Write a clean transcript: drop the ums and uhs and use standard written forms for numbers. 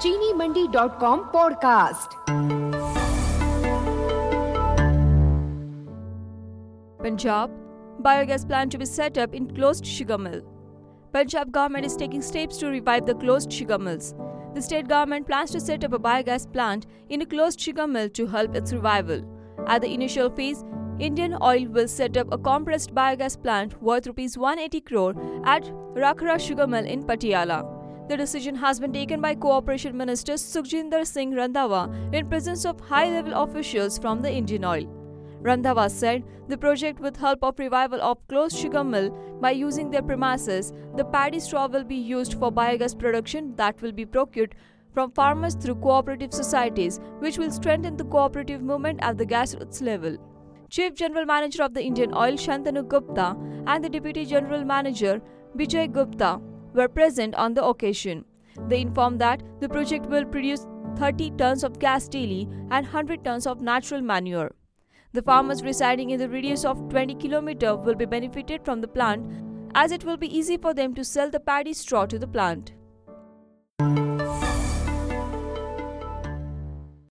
चीनीमंडी.com podcast. Punjab, biogas plant to be set up in closed sugar mill. Punjab government is taking steps to revive the closed sugar mills. The state government plans to set up a biogas plant in a closed sugar mill to help its revival. At the initial phase, Indian Oil will set up a compressed biogas plant worth Rs 180 crore at Rakhra Sugar Mill in Patiala. The decision has been taken by Cooperation Minister Sukhjinder Singh Randhawa in presence of high-level officials from the Indian Oil. Randhawa said the project with help of revival of closed sugar mill by using their premises, the paddy straw will be used for biogas production that will be procured from farmers through cooperative societies, which will strengthen the cooperative movement at the grassroots level. Chief General Manager of the Indian Oil Shantanu Gupta and the Deputy General Manager Bijay Gupta were present on the occasion. They informed that the project will produce 30 tons of gas daily and 100 tons of natural manure. The farmers residing in the radius of 20 km will be benefited from the plant, as it will be easy for them to sell the paddy straw to the plant.